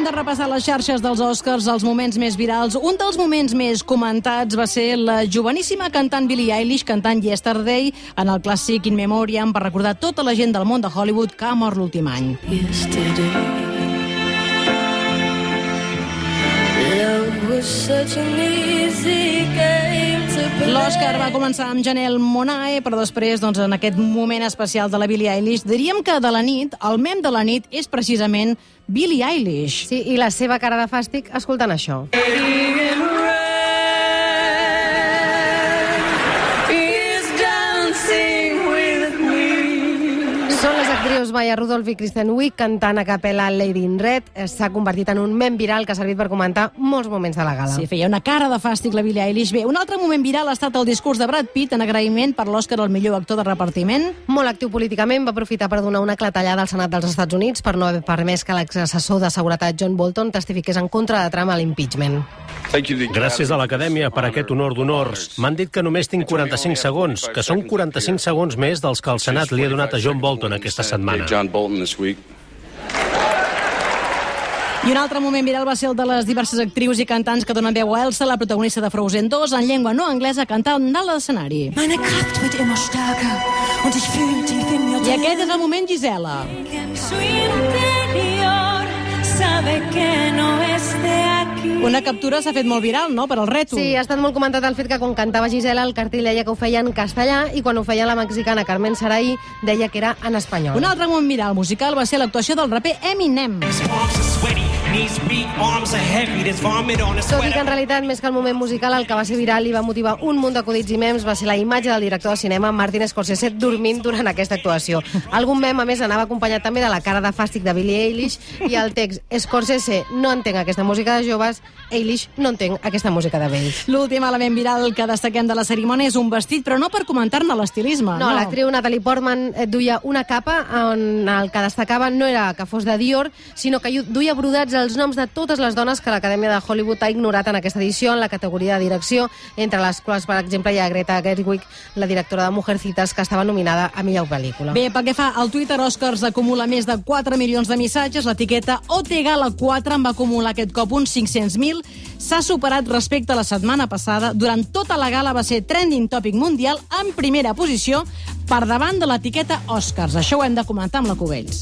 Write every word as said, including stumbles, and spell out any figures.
de repassar les xarxes dels Oscars, els moments més virals. Un dels moments més comentats va ser la joveníssima cantant Billie Eilish cantant Yesterday en el clàssic In Memoriam per recordar tota la gent del món de Hollywood que ha mort l'últim any. Yesterday, love was such an easy game to play. L'Oscar va començar amb Janelle Monáe, però després, doncs, en aquest moment especial de la Billie Eilish, diríem que de la nit, el mem de la nit és precisament Billie Eilish. Sí, i la seva cara de fàstic escoltant això. Són les actrius Maya Rudolph i Kristen Wiig cantant a capella Lady in Red. S'ha convertit en un mem viral que ha servit per comentar molts moments de la gala. Sí, feia una cara de fàstic la Billie Eilish. Bé, un altre moment viral ha estat el discurs de Brad Pitt en agraïment per l'Oscar al millor actor de repartiment. Molt actiu políticament, va aprofitar per donar una clatellada al Senat dels Estats Units per no haver permès que l'exassessor de seguretat John Bolton testifiqués en contra de Trump a l'impeachment. Gràcies a l'Acadèmia per aquest honor d'honors. M'han dit que només tinc quaranta-cinc segons, que són quaranta-cinc segons més dels que el Senat li ha donat a John Bolton aquesta setmana. I un altre moment viral va ser el de les diverses actrius i cantants que donen veu a Elsa, la protagonista de Frozen dos, en llengua no anglesa, cantant dalt de l'escenari. Meine Kraft wird immer stärker und ich fühle tief in mir I aquest és el moment Gisela. su interior sabe que no esté aquí. Una captura s'ha fet molt viral, no?, per al rètol. Sí, ha estat molt comentat el fet que quan cantava Gisela el cartell deia que ho feia en castellà i quan ho feia la mexicana Carmen Sarai deia que era en espanyol. Un altre moment viral musical va ser l'actuació del raper Eminem. Tot i que en realitat, més que el moment musical, el que va ser viral i va motivar un munt d'acudits i mems va ser la imatge del director de cinema Martin Scorsese dormint durant aquesta actuació. Algun mem, a més, anava acompanyat també de la cara de fàstic de Billie Eilish i el text Scorsese no entenc aquesta música de joves, Eilish no entenc aquesta música de vells. L'últim element viral que destaquem de la cerimònia és un vestit, però no per comentar-ne l'estilisme. No, no. L'actriu Natalie Portman duia una capa on el que destacava no era que fos de Dior, sinó que duia brodats els noms de totes les dones que l'Acadèmia de Hollywood ha ignorat en aquesta edició en la categoria de direcció, entre les quals, per exemple, hi ha Greta Gerwig, la directora de Mujercitas, que estava nominada a millor pel·lícula. Bé, pel que fa al Twitter, Oscars acumula més de quatre milions de missatges. L'etiqueta O T Gala quatre en va acumular aquest cop uns cinc-cents mil. S'ha superat respecte a la setmana passada. Durant tota la gala va ser trending topic mundial en primera posició per davant de l'etiqueta Oscars. Això ho hem de comentar amb la Cubells.